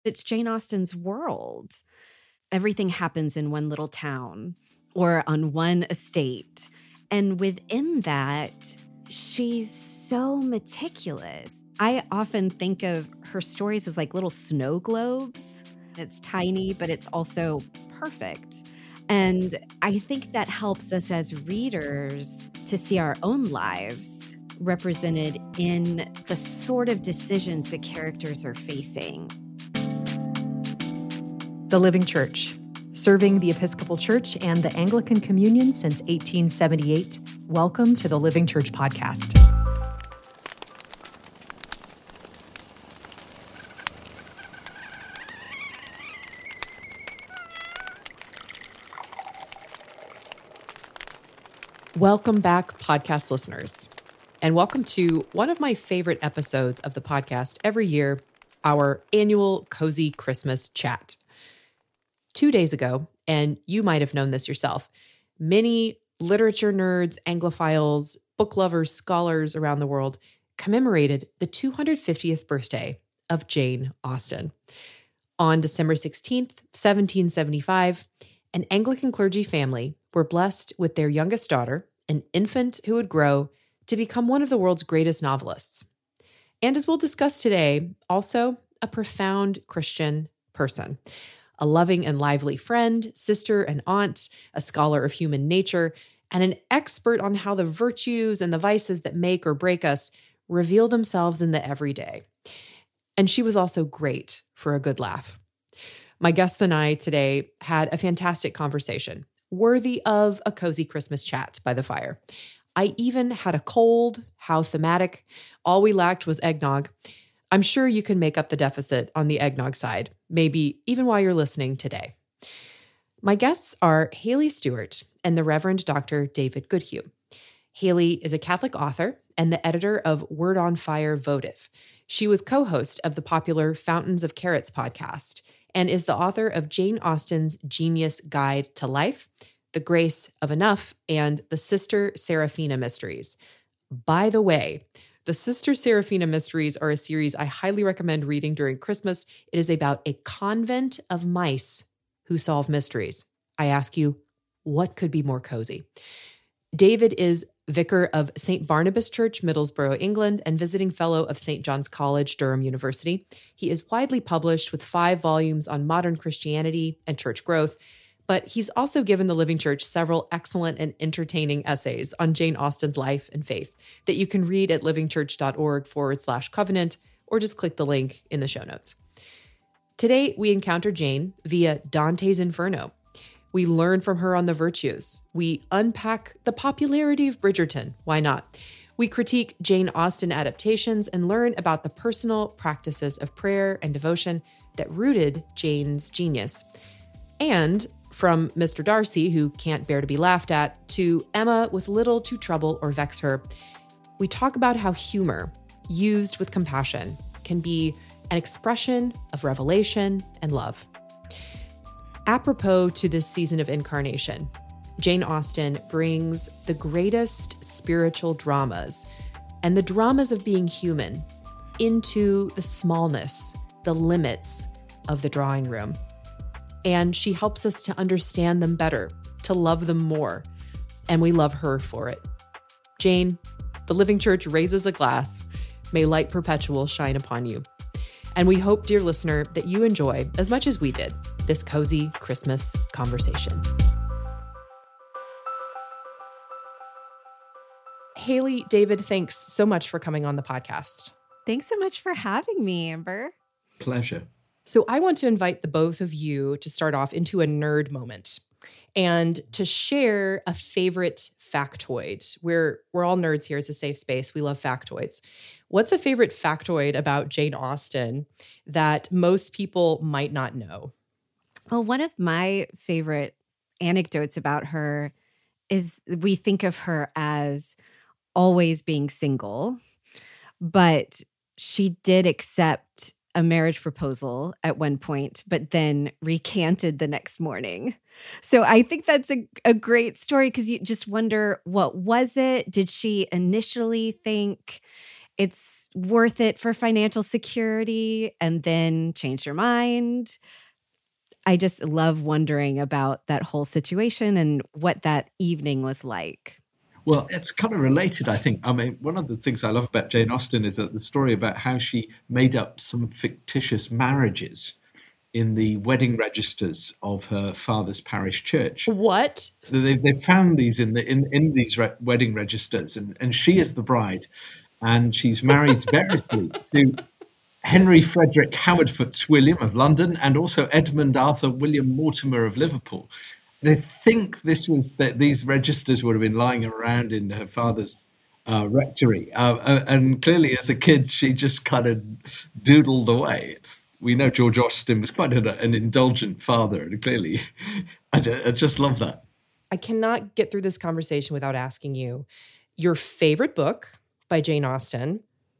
It's Jane Austen's world. Everything happens in one little town or on one estate. And within that, she's so meticulous. I often think of her stories as like little snow globes. It's tiny, but it's also perfect. And I think that helps us as readers to see our own lives represented in the sort of decisions the characters are facing. The Living Church, serving the Episcopal Church and the Anglican Communion since 1878. Welcome to the Living Church podcast. Welcome back, podcast listeners, and welcome to one of my favorite episodes of the podcast every year, our annual Cozy Christmas Chat. 2 days ago, and you might have known this yourself, many literature nerds, Anglophiles, book lovers, scholars around the world commemorated the 250th birthday of Jane Austen. On December 16th, 1775, an Anglican clergy family were blessed with their youngest daughter, an infant who would grow to become one of the world's greatest novelists. And as we'll discuss today, also a profound Christian person. A loving and lively friend, sister and aunt, a scholar of human nature, and an expert on how the virtues and the vices that make or break us reveal themselves in the everyday. And she was also great for a good laugh. My guests and I today had a fantastic conversation, worthy of a cozy Christmas chat by the fire. I even had a cold, how thematic. All we lacked was eggnog. I'm sure you can make up the deficit on the eggnog side, maybe even while you're listening today. My guests are Haley Stewart and the Reverend Dr. David Goodhue. Haley is a Catholic author and the editor of Word on Fire Votive. She was co-host of the popular Fountains of Carrots podcast and is the author of Jane Austen's Genius Guide to Life, The Grace of Enough, and the Sister Seraphina Mysteries. By the way, the Sister Seraphina Mysteries are a series I highly recommend reading during Christmas. It is about a convent of mice who solve mysteries. I ask you, what could be more cozy? David is vicar of St. Barnabas Church, Middlesbrough, England, and visiting fellow of St. John's College, Durham University. He is widely published with 5 volumes on modern Christianity and church growth, but he's also given the Living Church several excellent and entertaining essays on Jane Austen's life and faith that you can read at livingchurch.org/covenant, or just click the link in the show notes. Today, we encounter Jane via Dante's Inferno. We learn from her on the virtues. We unpack the popularity of Bridgerton. Why not? We critique Jane Austen adaptations and learn about the personal practices of prayer and devotion that rooted Jane's genius. And from Mr. Darcy, who can't bear to be laughed at, to Emma with little to trouble or vex her, we talk about how humor, used with compassion, can be an expression of revelation and love. Apropos to this season of incarnation, Jane Austen brings the greatest spiritual dramas and the dramas of being human into the smallness, the limits of the drawing room. And she helps us to understand them better, to love them more, and we love her for it. Jane, the Living Church raises a glass. May light perpetual shine upon you. And we hope, dear listener, that you enjoy, as much as we did, this cozy Christmas conversation. Haley, David, thanks so much for coming on the podcast. Thanks so much for having me, Amber. Pleasure. So I want to invite the both of you to start off into a nerd moment and to share a favorite factoid. We're all nerds here. It's a safe space. We love factoids. What's a favorite factoid about Jane Austen that most people might not know? Well, one of my favorite anecdotes about her is we think of her as always being single, but she did accept a marriage proposal at one point, but then recanted the next morning. So I think that's a great story because you just wonder, what was it? Did she initially think it's worth it for financial security, and then changed her mind. I just love wondering about that whole situation and what that evening was like. Well, it's kind of related, I think. I mean, one of the things I love about Jane Austen is that the story about how she made up some fictitious marriages in the wedding registers of her father's parish church. What? They found these in these wedding registers, and she is the bride, and she's married variously to Henry Frederick Howard Fitzwilliam of London and also Edmund Arthur William Mortimer of Liverpool. They think this was that these registers would have been lying around in her father's rectory, and clearly as a kid she just kind of doodled away. We know George Austen was quite an indulgent father, and clearly I just love that. I cannot get through this conversation without asking you your favorite book by Jane Austen.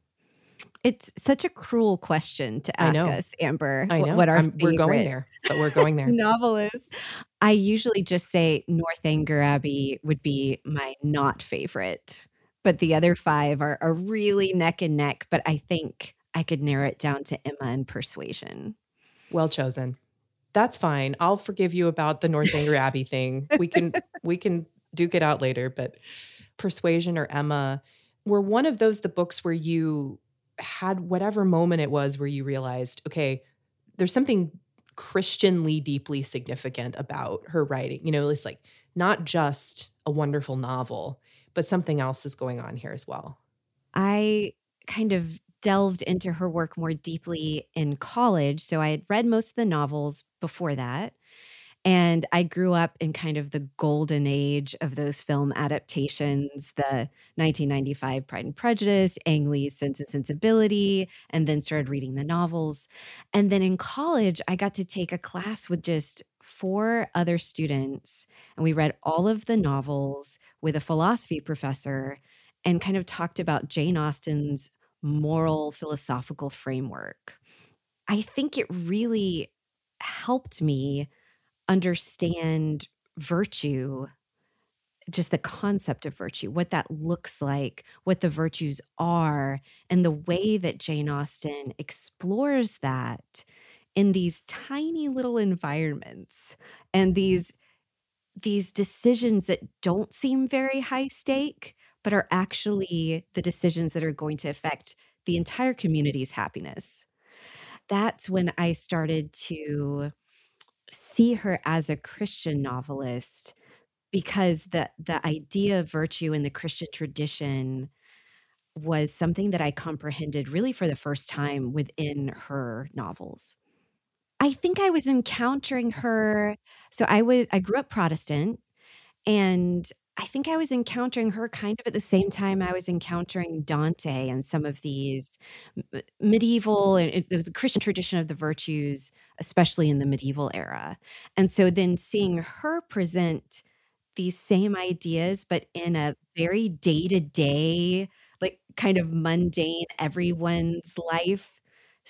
It's such a cruel question to ask us, Amber. I know. What we're going there, but we're going there. Novel is. I usually just say Northanger Abbey would be my not favorite, but the other 5 are really neck and neck. But I think I could narrow it down to Emma and Persuasion. Well chosen. That's fine. I'll forgive you about the Northanger Abbey thing. We can duke it out later, but Persuasion or Emma were one of those the books where you had whatever moment it was where you realized, okay, there's something Christianly deeply significant about her writing. You know, it's like not just a wonderful novel, but something else is going on here as well. I kind of delved into her work more deeply in college. So I had read most of the novels before that. And I grew up in kind of the golden age of those film adaptations, the 1995 Pride and Prejudice, Ang Lee's Sense and Sensibility, and then started reading the novels. And then in college, I got to take a class with just 4 other students. And we read all of the novels with a philosophy professor and kind of talked about Jane Austen's moral philosophical framework. I think it really helped me understand virtue, just the concept of virtue, what that looks like, what the virtues are, and the way that Jane Austen explores that in these tiny little environments and these decisions that don't seem very high stake, but are actually the decisions that are going to affect the entire community's happiness. That's when I started to see her as a Christian novelist, because the idea of virtue in the Christian tradition was something that I comprehended really for the first time within her novels. I think I was encountering her. So I grew up Protestant, and I think I was encountering her kind of at the same time I was encountering Dante and some of these medieval and the Christian tradition of the virtues, especially in the medieval era. And so then seeing her present these same ideas, but in a very day-to-day, like kind of mundane, everyone's life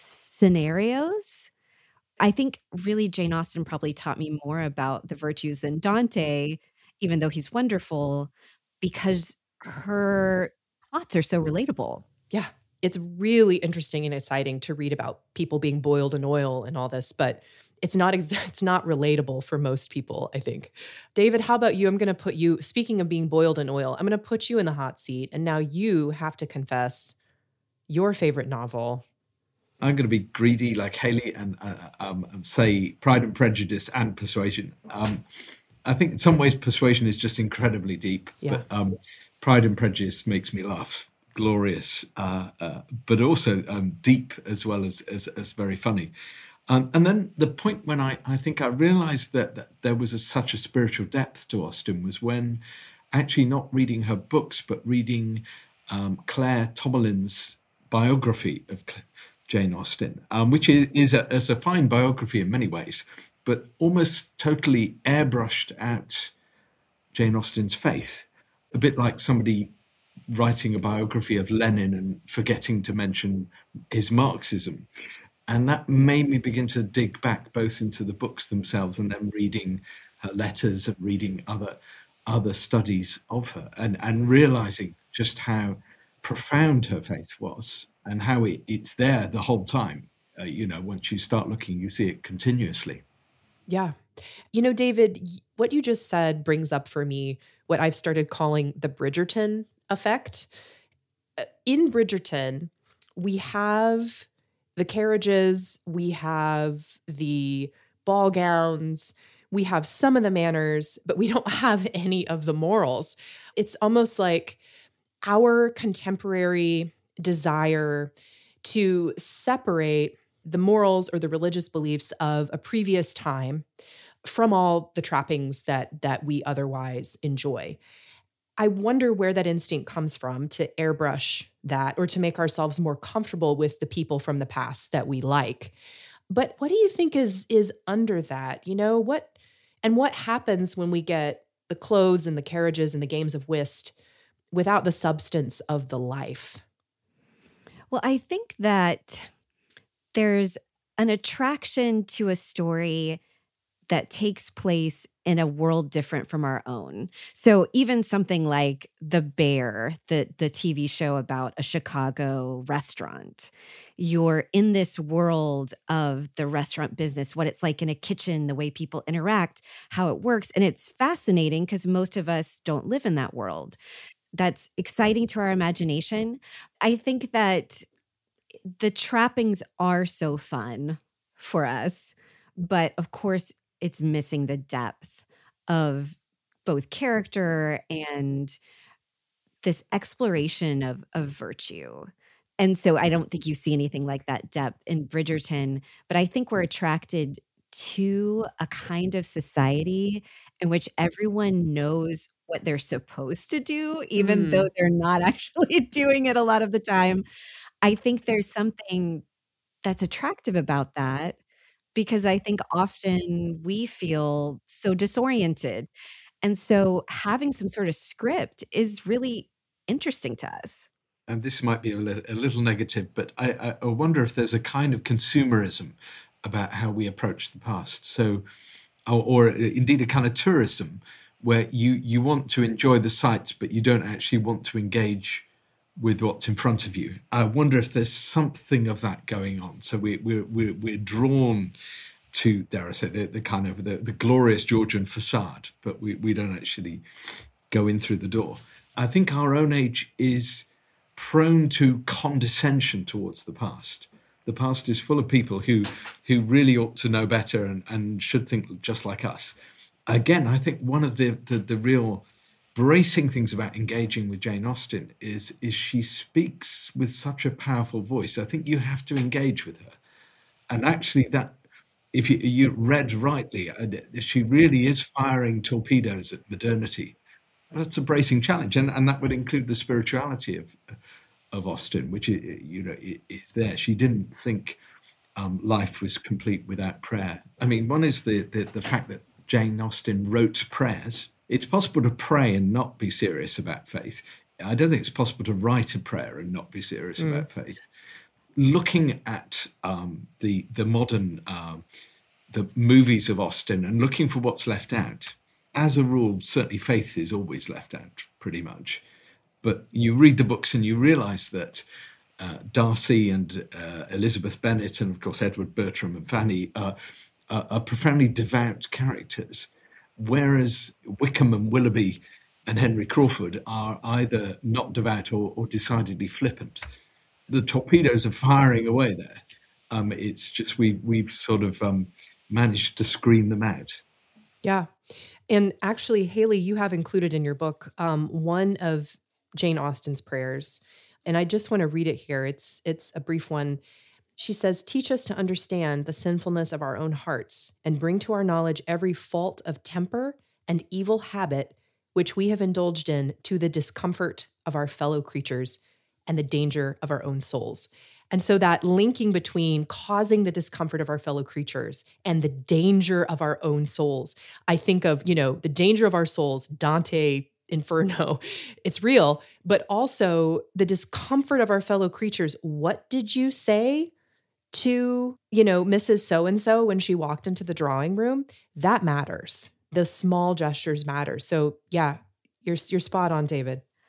scenarios. I think really Jane Austen probably taught me more about the virtues than Dante, even though he's wonderful, because her plots are so relatable. Yeah. It's really interesting and exciting to read about people being boiled in oil and all this, but it's not relatable for most people, I think. David, how about you? I'm going to put you, speaking of being boiled in oil, I'm going to put you in the hot seat, and now you have to confess your favorite novel. I'm going to be greedy like Haley and say Pride and Prejudice and Persuasion. I think in some ways Persuasion is just incredibly deep, yeah. But Pride and Prejudice makes me laugh, glorious, but also deep as well as very funny. And then the point when I think I realized that there was such a spiritual depth to Austen was when actually not reading her books, but reading Claire Tomalin's biography of Jane Austen, which is a fine biography in many ways, but almost totally airbrushed out Jane Austen's faith, a bit like somebody writing a biography of Lenin and forgetting to mention his Marxism. And that made me begin to dig back both into the books themselves and then reading her letters and reading other studies of her and realizing just how profound her faith was and how it's there the whole time. Once you start looking, you see it continuously. Yeah. David, what you just said brings up for me what I've started calling the Bridgerton effect. In Bridgerton, we have the carriages, we have the ball gowns, we have some of the manners, but we don't have any of the morals. It's almost like our contemporary desire to separate the morals or the religious beliefs of a previous time from all the trappings that we otherwise enjoy. I wonder where that instinct comes from to airbrush that or to make ourselves more comfortable with the people from the past that we like. But what do you think is under that? What happens when we get the clothes and the carriages and the games of whist without the substance of the life? Well, I think that there's an attraction to a story that takes place in a world different from our own. So even something like The Bear, the TV show about a Chicago restaurant, you're in this world of the restaurant business, what it's like in a kitchen, the way people interact, how it works. And it's fascinating because most of us don't live in that world. That's exciting to our imagination. I think that the trappings are so fun for us, but of course, it's missing the depth of both character and this exploration of virtue. And so I don't think you see anything like that depth in Bridgerton, but I think we're attracted to a kind of society in which everyone knows what they're supposed to do, even though they're not actually doing it a lot of the time. I think there's something that's attractive about that because I think often we feel so disoriented. And so having some sort of script is really interesting to us. And this might be a little negative, but I wonder if there's a kind of consumerism about how we approach the past. So, or indeed a kind of tourism where you want to enjoy the sights, but you don't actually want to engage with what's in front of you. I wonder if there's something of that going on. So we're drawn to, dare I say, the kind of the glorious Georgian facade, but we don't actually go in through the door. I think our own age is prone to condescension towards the past. The past is full of people who really ought to know better and should think just like us. Again, I think one of the real bracing things about engaging with Jane Austen is she speaks with such a powerful voice. I think you have to engage with her. And actually that, if you read rightly, she really is firing torpedoes at modernity. That's a bracing challenge. And that would include the spirituality of Austen, which is there. She didn't think life was complete without prayer. I mean, one is the fact that Jane Austen wrote prayers. It's possible to pray and not be serious about faith. I don't think it's possible to write a prayer and not be serious about faith. Looking at the modern the movies of Austen and looking for what's left out, as a rule, certainly faith is always left out, pretty much. But you read the books and you realise that Darcy and Elizabeth Bennet and, of course, Edward Bertram and Fanny are profoundly devout characters, whereas Wickham and Willoughby and Henry Crawford are either not devout or decidedly flippant. The torpedoes are firing away there. It's just we've sort of managed to screen them out. Yeah. And actually, Haley, you have included in your book one of Jane Austen's prayers, and I just want to read it here. It's a brief one. She says, "Teach us to understand the sinfulness of our own hearts and bring to our knowledge every fault of temper and evil habit which we have indulged in to the discomfort of our fellow creatures and the danger of our own souls." And so that linking between causing the discomfort of our fellow creatures and the danger of our own souls, I think of, the danger of our souls, Dante Inferno, it's real, but also the discomfort of our fellow creatures. What did you say to, Mrs. So-and-so when she walked into the drawing room? That matters. Those small gestures matter. So yeah, you're spot on, David.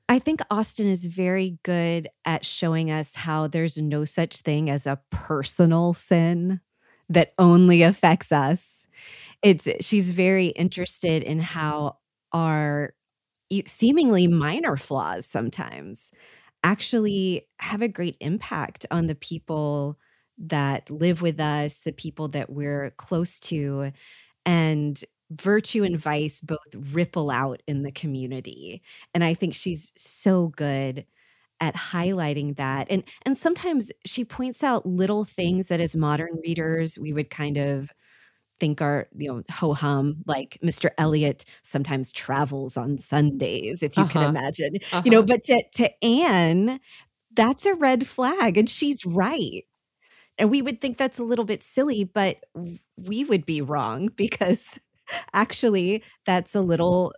I think Austen is very good at showing us how there's no such thing as a personal sin that only affects us. She's very interested in how our seemingly minor flaws sometimes actually have a great impact on the people that live with us, the people that we're close to, and virtue and vice both ripple out in the community. And I think she's so good at highlighting that. And sometimes she points out little things that as modern readers we would kind of think are, ho hum, like Mr. Elliot sometimes travels on Sundays, if you can imagine. But to Anne, that's a red flag, and she's right. And we would think that's a little bit silly, but we would be wrong, because actually that's a little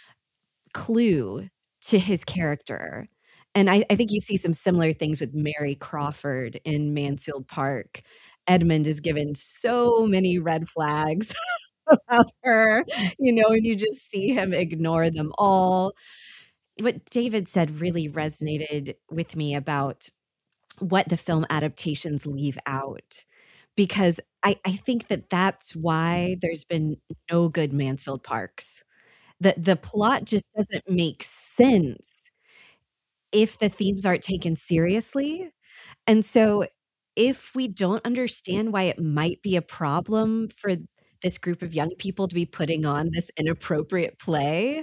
clue to his character. And I think you see some similar things with Mary Crawford in Mansfield Park. Edmund is given so many red flags about her, and you just see him ignore them all. What David said really resonated with me about what the film adaptations leave out, because I think that that's why there's been no good Mansfield Parks. The plot just doesn't make sense if the themes aren't taken seriously. And so if we don't understand why it might be a problem for this group of young people to be putting on this inappropriate play,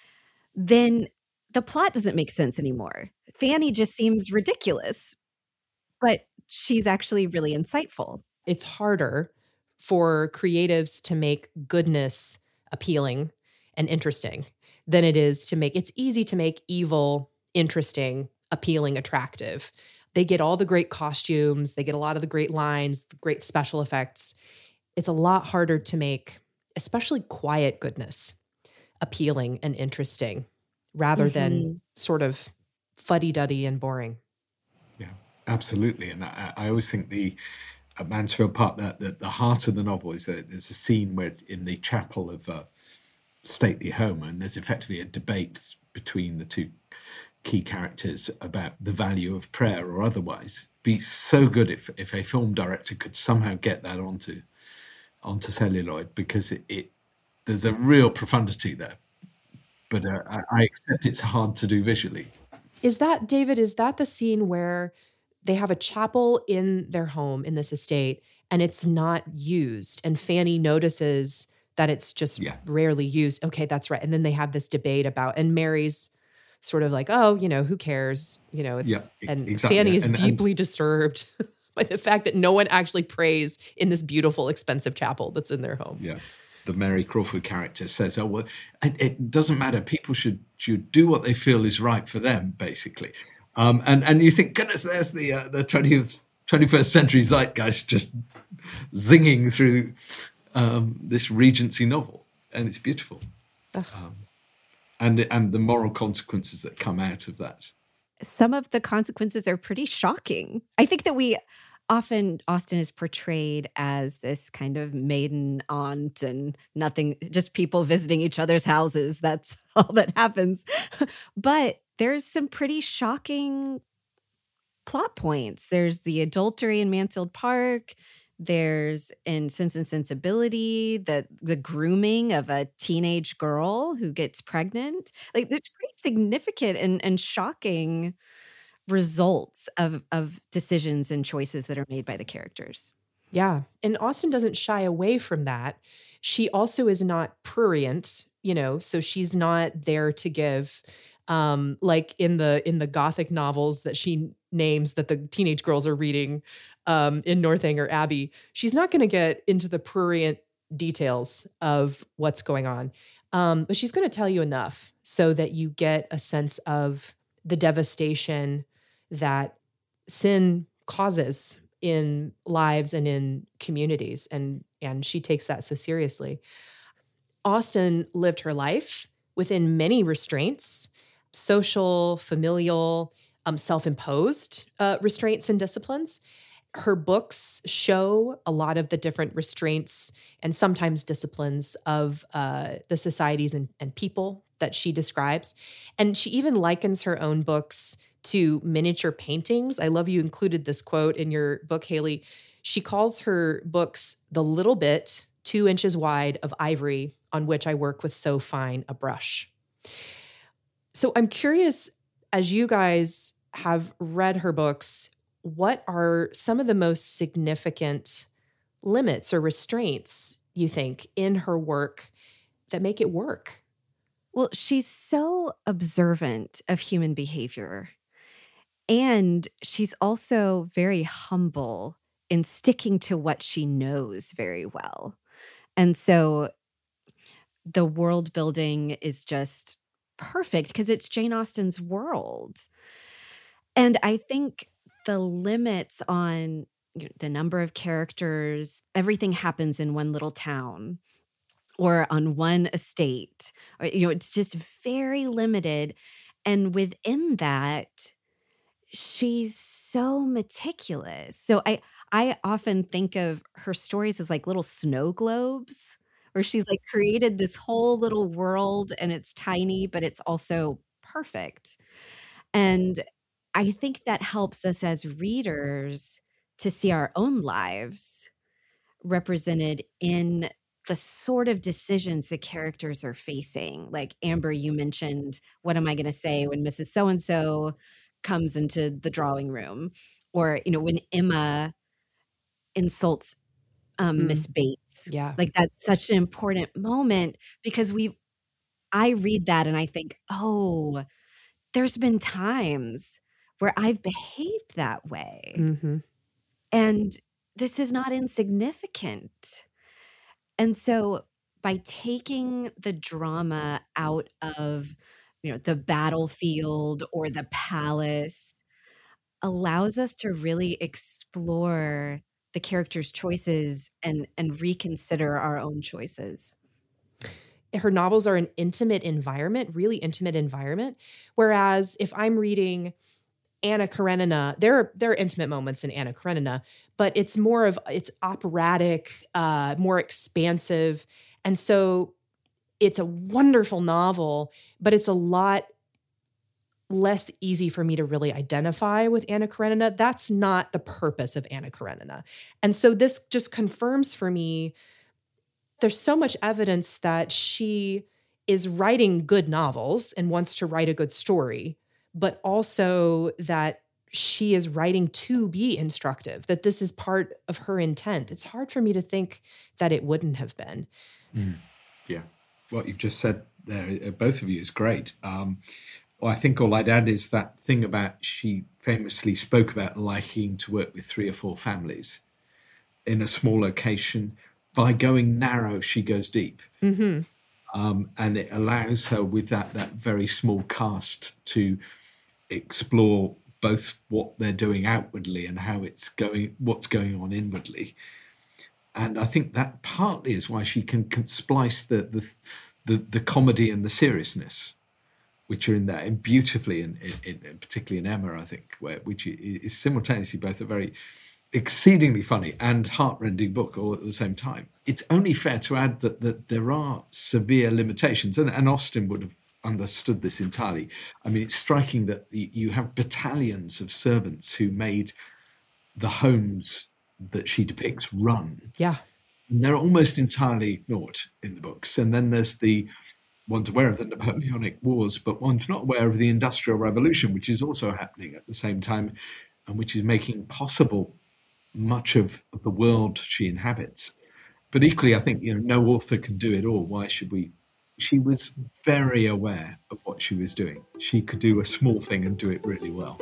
then the plot doesn't make sense anymore. Fanny just seems ridiculous, but she's actually really insightful. It's harder for creatives to make goodness appealing and interesting than it is to make, it's easy to make evil interesting, appealing, attractive. They get all the great costumes, they get a lot of the great lines, the great special effects. It's a lot harder to make, especially quiet goodness, appealing and interesting, rather than sort of fuddy-duddy and boring. Yeah, absolutely. And I always think at Mansfield Park, that the heart of the novel is that there's a scene where in the chapel of a stately home, and there's effectively a debate between the two key characters about the value of prayer or otherwise. Be so good if a film director could somehow get that onto celluloid, because there's a real profundity there. But I accept it's hard to do visually. Is that, David, is that the scene where they have a chapel in their home, in this estate, and it's not used, and Fanny notices that it's just rarely used? Okay, that's right. And then they have this debate about, and Mary's sort of like, oh, who cares? And exactly. Fanny is deeply disturbed by the fact that no one actually prays in this beautiful, expensive chapel that's in their home. Yeah. The Mary Crawford character says, oh, well, it doesn't matter. People should do what they feel is right for them, basically. And you think, goodness, there's the 21st century zeitgeist just zinging through this Regency novel. And it's beautiful. And the moral consequences that come out of that. Some of the consequences are pretty shocking. I think that often Austen is portrayed as this kind of maiden aunt and nothing, just people visiting each other's houses. That's all that happens. But there's some pretty shocking plot points. There's the adultery in Mansfield Park. There's in Sense and Sensibility, the grooming of a teenage girl who gets pregnant. Like, there's pretty significant and shocking results of decisions and choices that are made by the characters. Yeah. And Austen doesn't shy away from that. She also is not prurient, so she's not there to give, like in the Gothic novels that she names that the teenage girls are reading in Northanger Abbey. She's not going to get into the prurient details of what's going on. But she's going to tell you enough so that you get a sense of the devastation that sin causes in lives and in communities. And she takes that so seriously. Austen lived her life within many restraints, social, familial, self-imposed restraints and disciplines. Her books show a lot of the different restraints and sometimes disciplines of the societies and people that she describes. And she even likens her own books to miniature paintings. I love you included this quote in your book, Haley. She calls her books the little bit 2 inches wide of ivory on which I work with so fine a brush. So I'm curious, as you guys have read her books, what are some of the most significant limits or restraints, you think, in her work that make it work? Well, she's so observant of human behavior. And she's also very humble in sticking to what she knows very well. And so the world building is just perfect because it's Jane Austen's world. And I think the limits on the number of characters, everything happens in one little town or on one estate, or, it's just very limited. And within that, she's so meticulous. So I often think of her stories as like little snow globes, where she's like created this whole little world and it's tiny, but it's also perfect. And I think that helps us as readers to see our own lives represented in the sort of decisions the characters are facing. Like Amber, you mentioned, what am I going to say when Mrs. So-and-so comes into the drawing room? Or, when Emma insults Miss Bates. Yeah. Like that's such an important moment because I read that and I think, oh, there's been times where I've behaved that way. Mm-hmm. And this is not insignificant. And so by taking the drama out of, the battlefield or the palace, allows us to really explore the characters' choices and reconsider our own choices. Her novels are an intimate environment, really intimate environment. Whereas if I'm reading Anna Karenina, there are intimate moments in Anna Karenina, but it's operatic, more expansive. And so it's a wonderful novel, but it's a lot less easy for me to really identify with Anna Karenina. That's not the purpose of Anna Karenina. And so this just confirms for me, there's so much evidence that she is writing good novels and wants to write a good story, but also that she is writing to be instructive, that this is part of her intent. It's hard for me to think that it wouldn't have been. Yeah. What you've just said there, both of you, is great. Well, I think all I'd add is that thing about she famously spoke about liking to work with 3 or 4 families in a small location. By going narrow, she goes deep. Mm-hmm. And it allows her with that very small cast to explore both what they're doing outwardly and what's going on inwardly. And I think that partly is why she can splice the comedy and the seriousness, which are in there, and beautifully, in particularly in Emma, I think, which is simultaneously both a very exceedingly funny and heartrending book all at the same time. It's only fair to add that there are severe limitations, and Austen would have understood this entirely. I mean, it's striking that you have battalions of servants who made the homes that she depicts run. Yeah. And they're almost entirely ignored in the books. And then there's one's aware of the Napoleonic Wars, but one's not aware of the Industrial Revolution, which is also happening at the same time, and which is making possible much of the world she inhabits. But equally, I think, no author can do it all. Why should we? She was very aware of what she was doing. She could do a small thing and do it really well.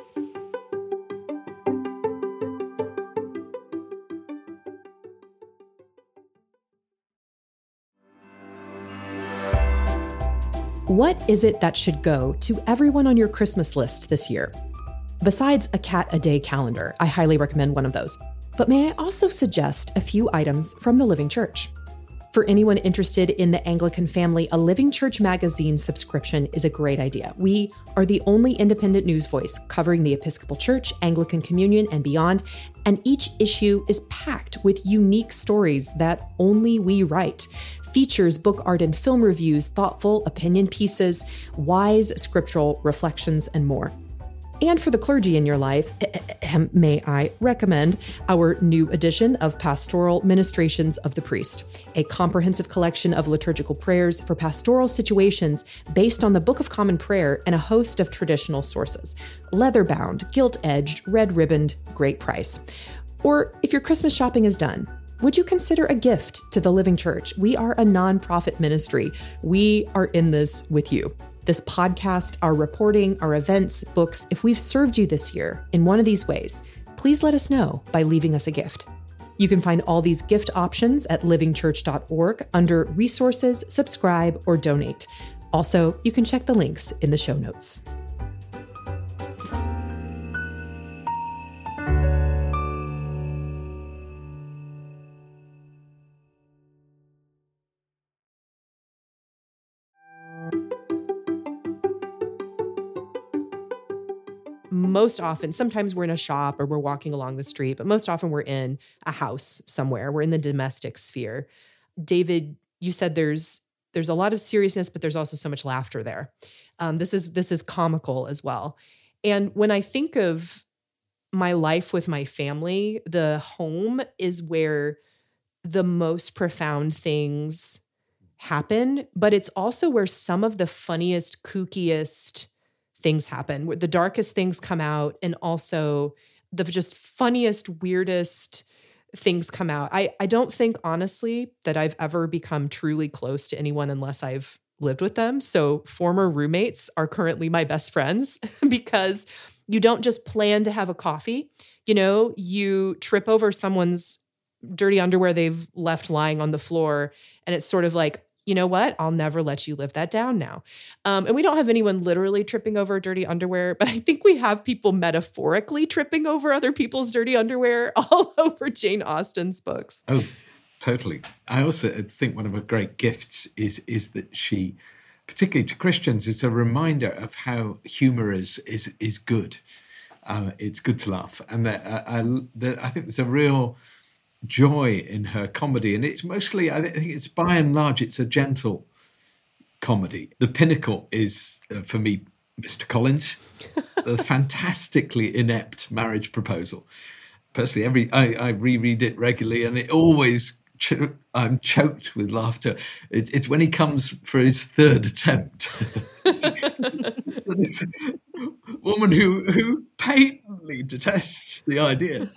What is it that should go to everyone on your Christmas list this year? Besides a Cat a Day calendar, I highly recommend one of those. But may I also suggest a few items from the Living Church? For anyone interested in the Anglican family, a Living Church magazine subscription is a great idea. We are the only independent news voice covering the Episcopal Church, Anglican Communion, and beyond, and each issue is packed with unique stories that only we write. Features book art and film reviews, thoughtful opinion pieces, wise scriptural reflections, and more. And for the clergy in your life, may I recommend our new edition of Pastoral Ministrations of the Priest, a comprehensive collection of liturgical prayers for pastoral situations based on the Book of Common Prayer and a host of traditional sources. Leather-bound, gilt-edged, red-ribboned, great price. Or if your Christmas shopping is done, would you consider a gift to the Living Church? We are a nonprofit ministry. We are in this with you. This podcast, our reporting, our events, books, if we've served you this year in one of these ways, please let us know by leaving us a gift. You can find all these gift options at livingchurch.org under Resources, Subscribe, or Donate. Also, you can check the links in the show notes. Most often, sometimes we're in a shop or we're walking along the street, but most often we're in a house somewhere. We're in the domestic sphere. David, you said there's a lot of seriousness, but there's also so much laughter there. This is comical as well. And when I think of my life with my family, the home is where the most profound things happen, but it's also where some of the funniest, kookiest things happen, where the darkest things come out, and also the just funniest, weirdest things come out. I don't think, honestly, that I've ever become truly close to anyone unless I've lived with them. So former roommates are currently my best friends because you don't just plan to have a coffee. You trip over someone's dirty underwear they've left lying on the floor, and it's sort of like, you know what? I'll never let you live that down now. And we don't have anyone literally tripping over dirty underwear, but I think we have people metaphorically tripping over other people's dirty underwear all over Jane Austen's books. Oh, totally. I also think one of her great gifts is that she, particularly to Christians, is a reminder of how humor is good. It's good to laugh. And I think there's a real joy in her comedy, and it's mostly, I think it's by and large, it's a gentle comedy. The pinnacle is, for me, Mr. Collins, the fantastically inept marriage proposal. Personally, I reread it regularly, and it always, I'm choked with laughter. It's when he comes for his third attempt. So this woman who patently detests the idea,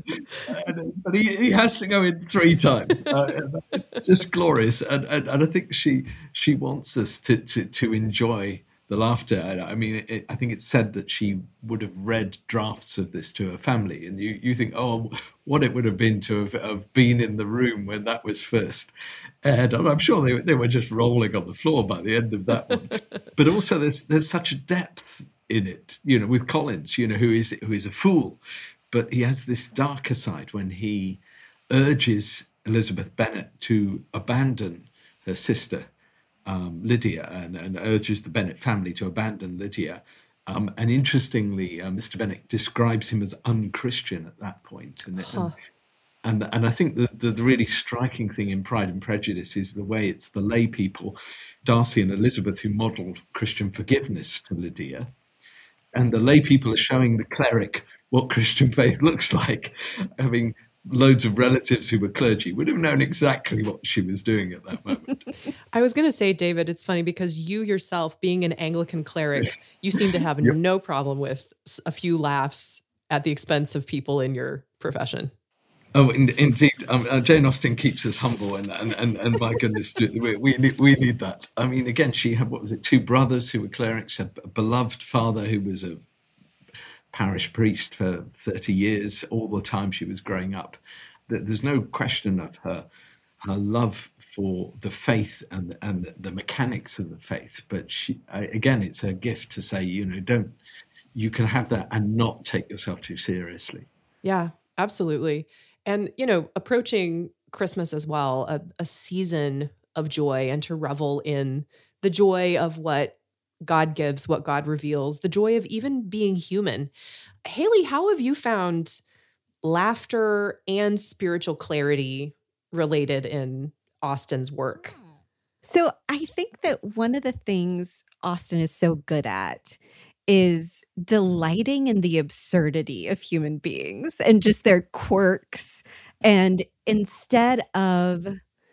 but he has to go in 3 times. Just glorious, and I think she wants us to enjoy the laughter. I mean, I think it's said that she would have read drafts of this to her family, and you think, oh, what it would have been to have been in the room when that was first aired. And I'm sure they were just rolling on the floor by the end of that one. But also there's such a depth in it, with Collins, who is a fool, but he has this darker side when he urges Elizabeth Bennet to abandon her sister, Lydia, and urges the Bennet family to abandon Lydia. And interestingly, Mr. Bennet describes him as unchristian at that point. And I think the really striking thing in Pride and Prejudice is the way it's the lay people, Darcy and Elizabeth, who modelled Christian forgiveness to Lydia. And the lay people are showing the cleric what Christian faith looks like, having loads of relatives who were clergy would have known exactly what she was doing at that moment. I was going to say, David, it's funny because you yourself, being an Anglican cleric, you seem to have no problem with a few laughs at the expense of people in your profession. Oh, indeed. Jane Austen keeps us humble, and my goodness, we need that. I mean, again, she had, 2 brothers who were clerics, a beloved father who was a parish priest for 30 years, all the time she was growing up. There's no question of her love for the faith and the mechanics of the faith. But again, it's a gift to say, you can have that and not take yourself too seriously. Yeah, absolutely. And, approaching Christmas as well, a season of joy, and to revel in the joy of what God gives, what God reveals, the joy of even being human. Haley, how have you found laughter and spiritual clarity related in Austen's work? So I think that one of the things Austen is so good at is delighting in the absurdity of human beings and just their quirks. And instead of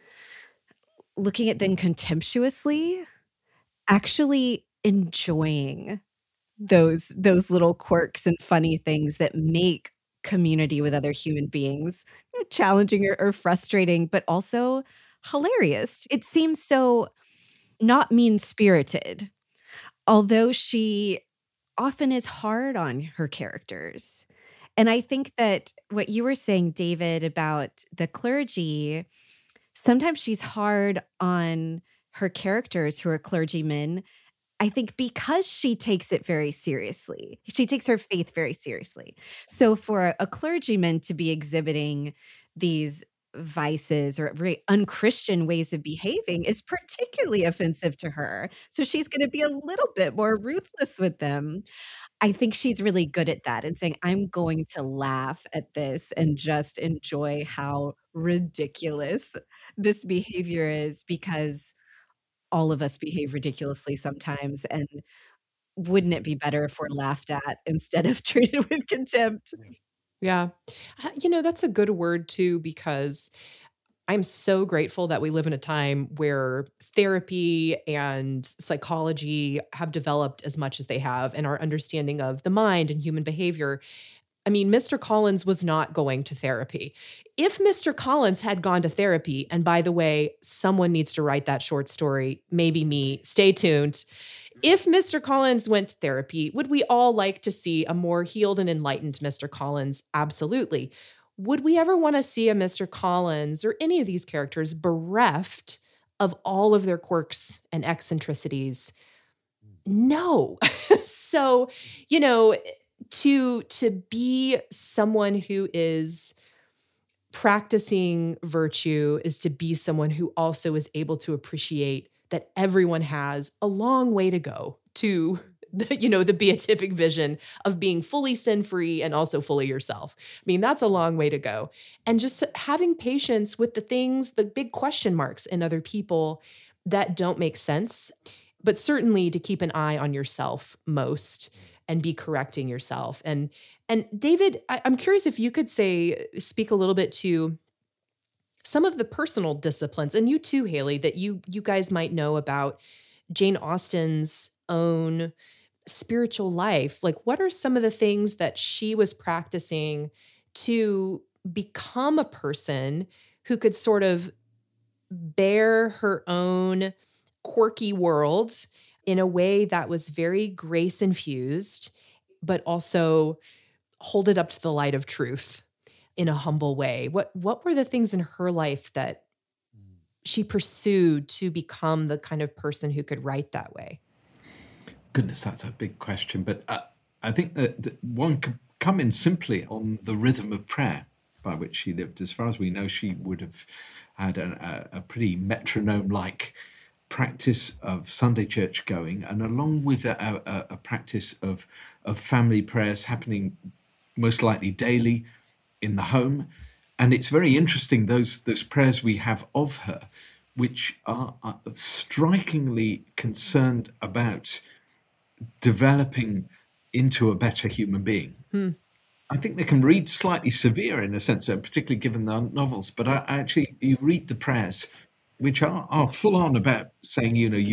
looking at them contemptuously, actually enjoying those little quirks and funny things that make community with other human beings challenging or frustrating, but also hilarious. It seems so not mean-spirited, although she often is hard on her characters. And I think that what you were saying, David, about the clergy, sometimes she's hard on her characters who are clergymen, I think because she takes it very seriously. She takes her faith very seriously. So for a clergyman to be exhibiting these vices or very unchristian ways of behaving is particularly offensive to her. So she's going to be a little bit more ruthless with them. I think she's really good at that and saying, I'm going to laugh at this and just enjoy how ridiculous this behavior is, because all of us behave ridiculously sometimes. And wouldn't it be better if we're laughed at instead of treated with contempt? Yeah. That's a good word too, because I'm so grateful that we live in a time where therapy and psychology have developed as much as they have, and our understanding of the mind and human behavior. I mean, Mr. Collins was not going to therapy. If Mr. Collins had gone to therapy, and by the way, someone needs to write that short story, maybe me, stay tuned. If Mr. Collins went to therapy, would we all like to see a more healed and enlightened Mr. Collins? Absolutely. Would we ever want to see a Mr. Collins or any of these characters bereft of all of their quirks and eccentricities? No. So, to be someone who is practicing virtue is to be someone who also is able to appreciate that everyone has a long way to go to the beatific vision of being fully sin-free and also fully yourself. I mean, that's a long way to go. And just having patience with the things, the big question marks in other people that don't make sense, but certainly to keep an eye on yourself most and be correcting yourself. And David, I'm curious if you could speak a little bit to some of the personal disciplines, and you too, Haley, that you guys might know about Jane Austen's own spiritual life. Like, what are some of the things that she was practicing to become a person who could sort of bear her own quirky world in a way that was very grace infused, but also hold it up to the light of truth in a humble way? What were the things in her life that she pursued to become the kind of person who could write that way? Goodness, that's a big question. But I think that one could come in simply on the rhythm of prayer by which she lived. As far as we know, she would have had a pretty metronome-like practice of Sunday church going, and along with a practice of family prayers happening most likely daily in the home. And it's very interesting, those prayers we have of her, which are strikingly concerned about developing into a better human being. I think they can read slightly severe in a sense, particularly given the novels, but you read the prayers, which are full on about saying,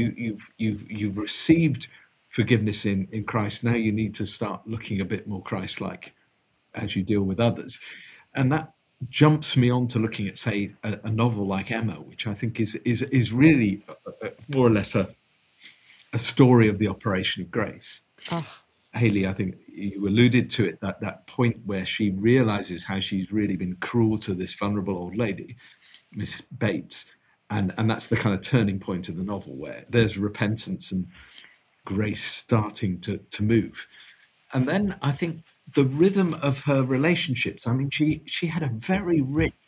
you've received forgiveness in Christ. Now you need to start looking a bit more Christ-like as you deal with others. And that jumps me on to looking at, say, a novel like Emma, which I think is really more or less a story of the operation of grace. Oh. Haley, I think you alluded to it, that point where she realizes how she's really been cruel to this vulnerable old lady, Miss Bates. And that's the kind of turning point of the novel, where there's repentance and grace starting to move. And then I think the rhythm of her relationships, I mean, she had a very rich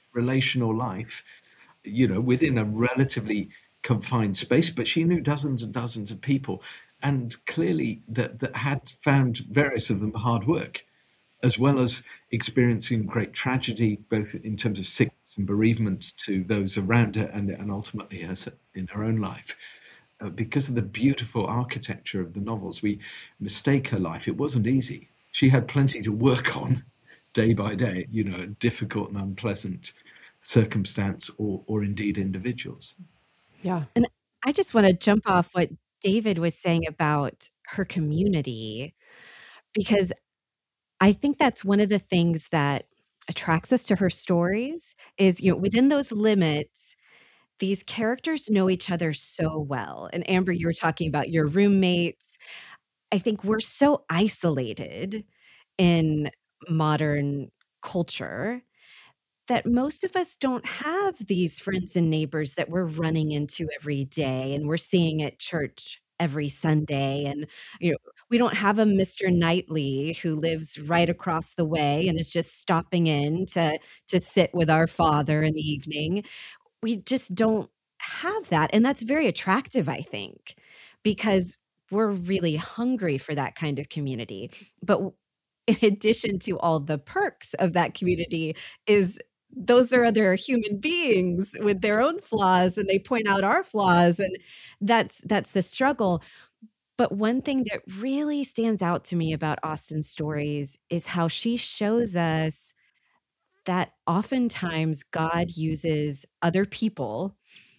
relational life, within a relatively confined space, but she knew dozens and dozens of people, and clearly that had found various of them hard work, as well as experiencing great tragedy, both in terms of sickness and bereavement to those around her, and ultimately in her own life. Because of the beautiful architecture of the novels, we mistake her life. It wasn't easy. She had plenty to work on day by day, difficult and unpleasant circumstance or indeed individuals. Yeah. And I just want to jump off what David was saying about her community, because I think that's one of the things that attracts us to her stories is, within those limits, these characters know each other so well. And Amber, you were talking about your roommates. I think we're so isolated in modern culture that most of us don't have these friends and neighbors that we're running into every day and we're seeing at church every Sunday. And, we don't have a Mr. Knightley who lives right across the way and is just stopping in to sit with our father in the evening. We just don't have that. And that's very attractive, I think, because we're really hungry for that kind of community. But in addition to all the perks of that community is those are other human beings with their own flaws, and they point out our flaws, and that's the struggle. But one thing that really stands out to me about Austen's stories is how she shows us that oftentimes God uses other people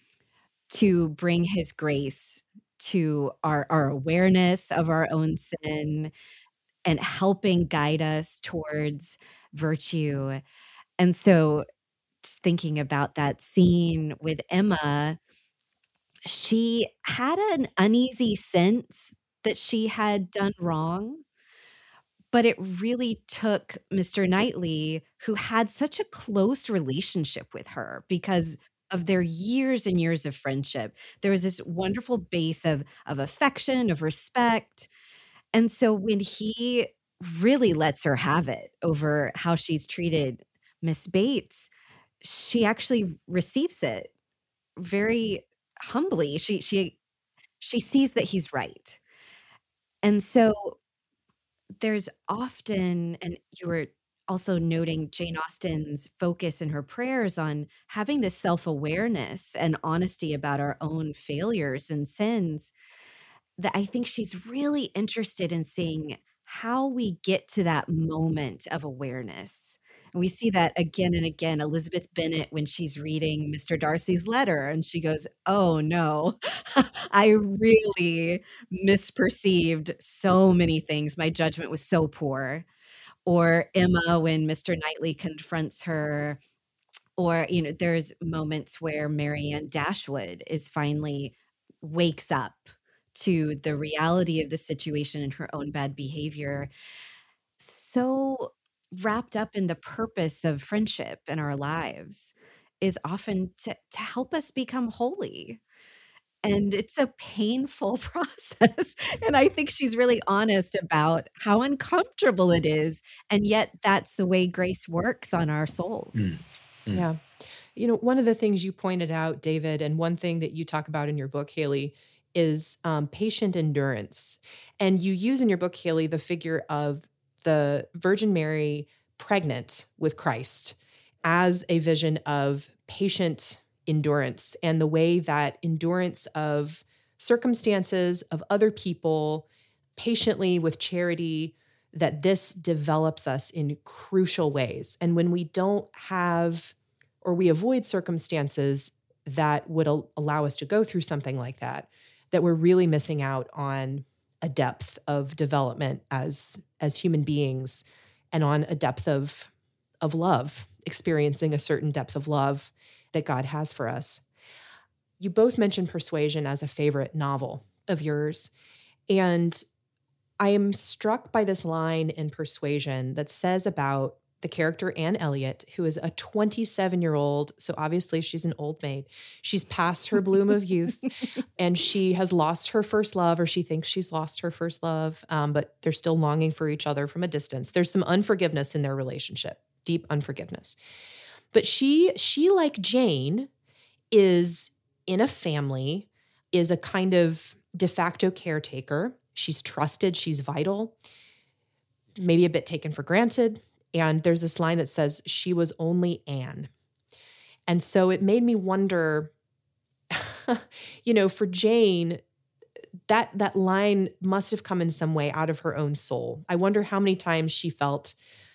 to bring his grace to our awareness of our own sin and helping guide us towards virtue. And so just thinking about that scene with Emma, she had an uneasy sense that she had done wrong, but it really took Mr. Knightley, who had such a close relationship with her because of their years and years of friendship. There was this wonderful base of affection, of respect. And so when he really lets her have it over how she's treated Miss Bates, she actually receives it very humbly. She sees that he's right. And so there's often, and you were also noting Jane Austen's focus in her prayers on having this self-awareness and honesty about our own failures and sins, that I think she's really interested in seeing how we get to that moment of awareness. And we see that again and again. Elizabeth Bennet, when she's reading Mr. Darcy's letter, and she goes, "Oh no, I really misperceived so many things. My judgment was so poor." Or Emma, when Mr. Knightley confronts her, or, there's moments where Marianne Dashwood is finally wakes up to the reality of the situation and her own bad behavior. So wrapped up in the purpose of friendship in our lives is often to help us become holy. And it's a painful process. And I think she's really honest about how uncomfortable it is. And yet that's the way grace works on our souls. Yeah. One of the things you pointed out, David, and one thing that you talk about in your book, Haley, is patient endurance. And you use in your book, Haley, the figure of the Virgin Mary pregnant with Christ as a vision of patient endurance, and the way that endurance of circumstances, of other people, patiently with charity, that this develops us in crucial ways. And when we don't have, or we avoid circumstances that would allow us to go through something like that we're really missing out on a depth of development as human beings, and on a depth of love, experiencing a certain depth of love that God has for us. You both mentioned Persuasion as a favorite novel of yours. And I am struck by this line in Persuasion that says about the character Anne Elliot, who is a 27-year-old. So obviously she's an old maid. She's past her bloom of youth, and she has lost her first love, or she thinks she's lost her first love, but they're still longing for each other from a distance. There's some unforgiveness in their relationship, deep unforgiveness. But she like Jane, is in a family, is a kind of de facto caretaker. She's trusted, she's vital, maybe a bit taken for granted. And there's this line that says, she was only Anne. And so it made me wonder, for Jane, that line must have come in some way out of her own soul. I wonder how many times she felt,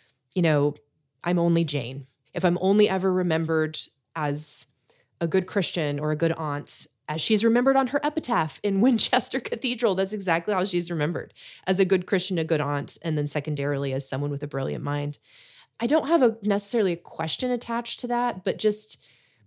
I'm only Jane. If I'm only ever remembered as a good Christian or a good aunt, as she's remembered on her epitaph in Winchester Cathedral, that's exactly how she's remembered, as a good Christian, a good aunt, and then secondarily as someone with a brilliant mind. I don't have necessarily a question attached to that, but just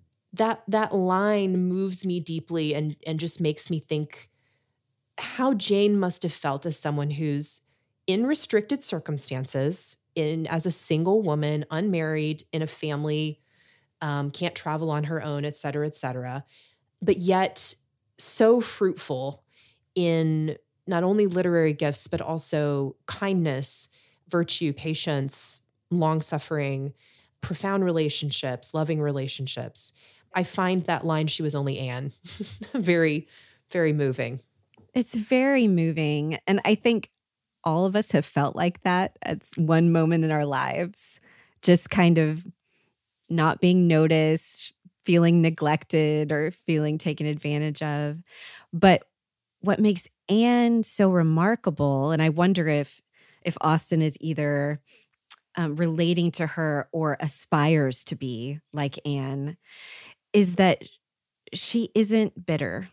that line moves me deeply and just makes me think how Jane must have felt as someone who's in restricted circumstances, as a single woman, unmarried, in a family, can't travel on her own, et cetera, but yet so fruitful in not only literary gifts, but also kindness, virtue, patience, long-suffering, profound relationships, loving relationships. I find that line, she was only Anne, very, very moving. It's very moving. And I think all of us have felt like that at one moment in our lives, just kind of not being noticed, feeling neglected or feeling taken advantage of. But what makes Anne so remarkable, and I wonder if Austen is either relating to her or aspires to be like Anne, is that she isn't bitter.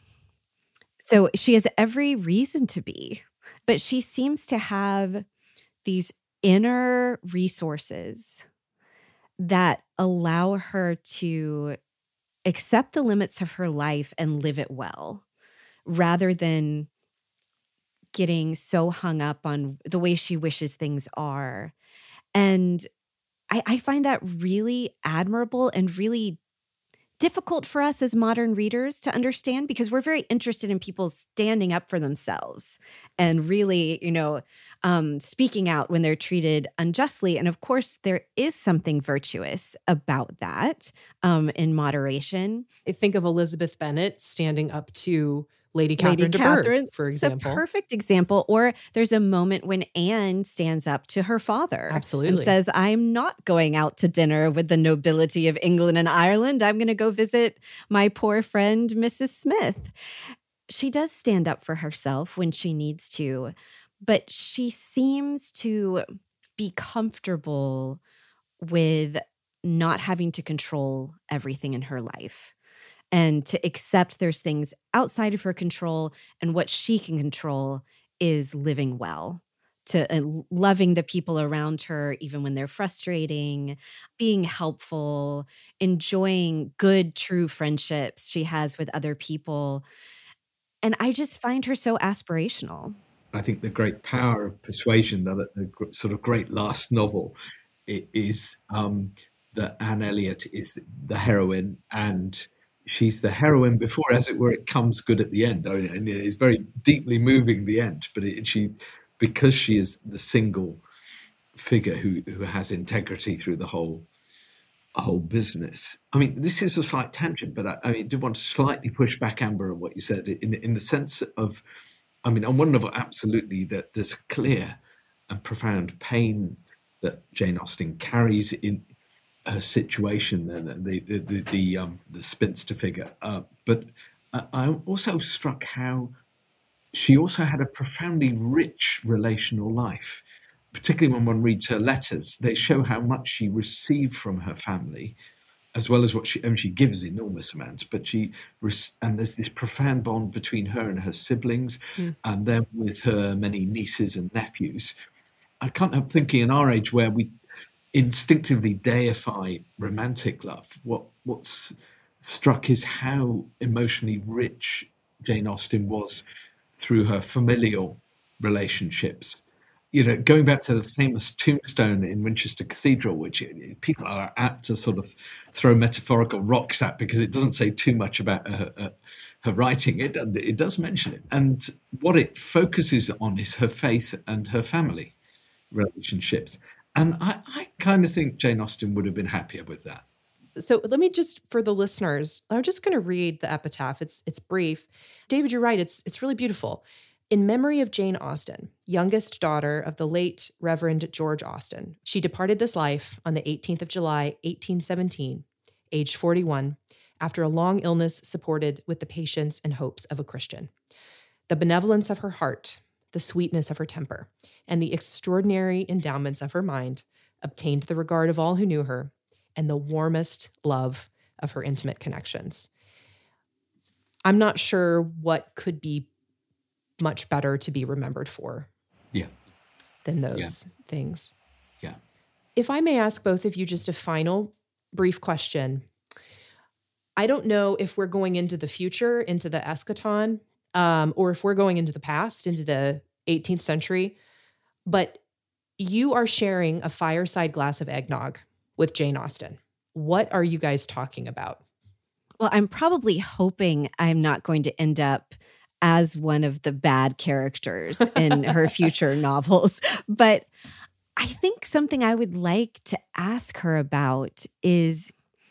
So she has every reason to be, but she seems to have these inner resources that allow her to accept the limits of her life and live it well, rather than getting so hung up on the way she wishes things are. And I find that really admirable and really difficult for us as modern readers to understand, because we're very interested in people standing up for themselves and really, speaking out when they're treated unjustly. And of course, there is something virtuous about that in moderation. I think of Elizabeth Bennet standing up to Lady Catherine de Bourgh, for example. It's a perfect example. Or there's a moment when Anne stands up to her father. Absolutely. And says, I'm not going out to dinner with the nobility of England and Ireland. I'm going to go visit my poor friend, Mrs. Smith. She does stand up for herself when she needs to, but she seems to be comfortable with not having to control everything in her life, and to accept there's things outside of her control, and what she can control is living well, to loving the people around her, even when they're frustrating, being helpful, enjoying good, true friendships she has with other people. And I just find her so aspirational. I think the great power of persuasion, the sort of great last novel, is that Anne Elliot is the heroine, and she's the heroine before, as it were, it comes good at the end. I mean, and it's very deeply moving, the end, but because she is the single figure who has integrity through the whole business. I mean, this is a slight tangent, but I do want to slightly push back, Amber, on what you said, in the sense of, I mean, on one level, absolutely, that there's a clear and profound pain that Jane Austen carries in her situation, and the spinster figure. But I'm also struck how she also had a profoundly rich relational life, particularly when one reads her letters. They show how much she received from her family, as well as what she gives enormous amounts. But and there's this profound bond between her and her siblings, and then with her many nieces and nephews. I can't help thinking, in our age where we instinctively deify romantic love, what's struck is how emotionally rich Jane Austen was through her familial relationships. Going back to the famous tombstone in Winchester Cathedral, which people are apt to sort of throw metaphorical rocks at because it doesn't say too much about her writing. It does mention it. And what it focuses on is her faith and her family relationships. And I kind of think Jane Austen would have been happier with that. So let me just, for the listeners, I'm just going to read the epitaph. It's brief. David, you're right. It's really beautiful. In memory of Jane Austen, youngest daughter of the late Reverend George Austen, she departed this life on the 18th of July, 1817, aged 41, after a long illness supported with the patience and hopes of a Christian. The benevolence of her heart, the sweetness of her temper, and the extraordinary endowments of her mind obtained the regard of all who knew her and the warmest love of her intimate connections. I'm not sure what could be much better to be remembered for than those things. Yeah. If I may ask both of you just a final brief question. I don't know if we're going into the future, into the eschaton, or if we're going into the past, into the 18th century, but you are sharing a fireside glass of eggnog with Jane Austen. What are you guys talking about? Well, I'm probably hoping I'm not going to end up as one of the bad characters in her future novels. But I think something I would like to ask her about is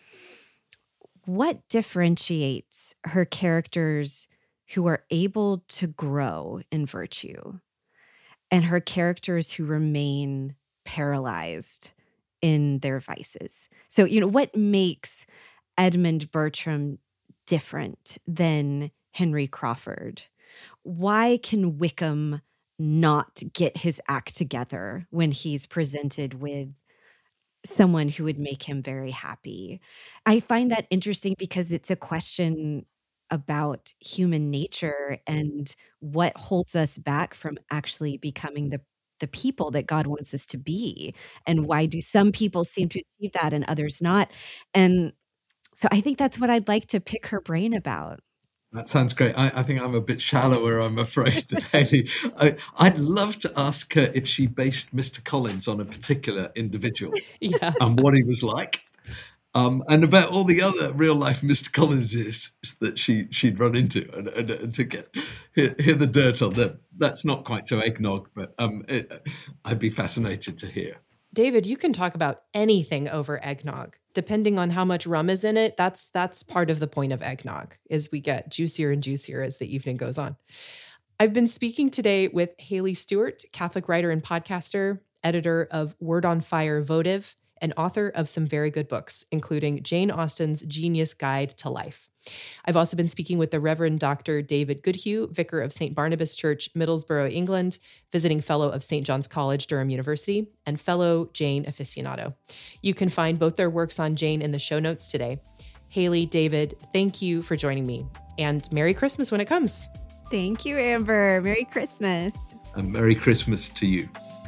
what differentiates her characters who are able to grow in virtue and her characters who remain paralyzed in their vices. So, what makes Edmund Bertram different than Henry Crawford? Why can Wickham not get his act together when he's presented with someone who would make him very happy? I find that interesting because it's a question about human nature and what holds us back from actually becoming the people that God wants us to be. And why do some people seem to achieve that and others not? And so I think that's what I'd like to pick her brain about. That sounds great. I think I'm a bit shallower, I'm afraid, than Hayley. I'd love to ask her if she based Mr. Collins on a particular individual and what he was like. And about all the other real life Mr. Collinses that she'd run into and to hear the dirt on them. That's not quite so eggnog, but I'd be fascinated to hear. David, you can talk about anything over eggnog. Depending on how much rum is in it, that's part of the point of eggnog, is we get juicier and juicier as the evening goes on. I've been speaking today with Hayley Stewart, Catholic writer and podcaster, editor of Word on Fire Votive, and author of some very good books, including Jane Austen's Genius Guide to Life. I've also been speaking with the Reverend Dr. David Goodhue, vicar of St. Barnabas Church, Middlesbrough, England, visiting fellow of St. John's College, Durham University, and fellow Jane aficionado. You can find both their works on Jane in the show notes today. Hayley, David, thank you for joining me, and Merry Christmas when it comes. Thank you, Amber. Merry Christmas. And Merry Christmas to you.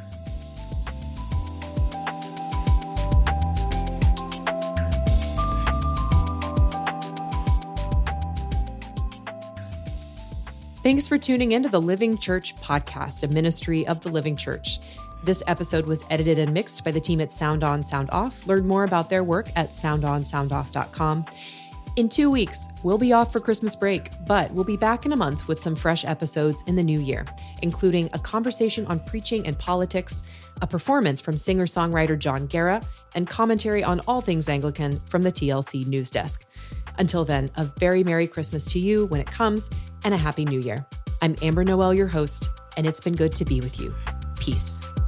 Thanks for tuning in to the Living Church podcast, a ministry of the Living Church. This episode was edited and mixed by the team at Sound On, Sound Off. Learn more about their work at soundonsoundoff.com. In 2 weeks, we'll be off for Christmas break, but we'll be back in a month with some fresh episodes in the new year, including a conversation on preaching and politics, a performance from singer-songwriter John Guerra, and commentary on all things Anglican from the TLC News Desk. Until then, a very Merry Christmas to you when it comes, and a Happy New Year. I'm Amber Noel, your host, and it's been good to be with you. Peace.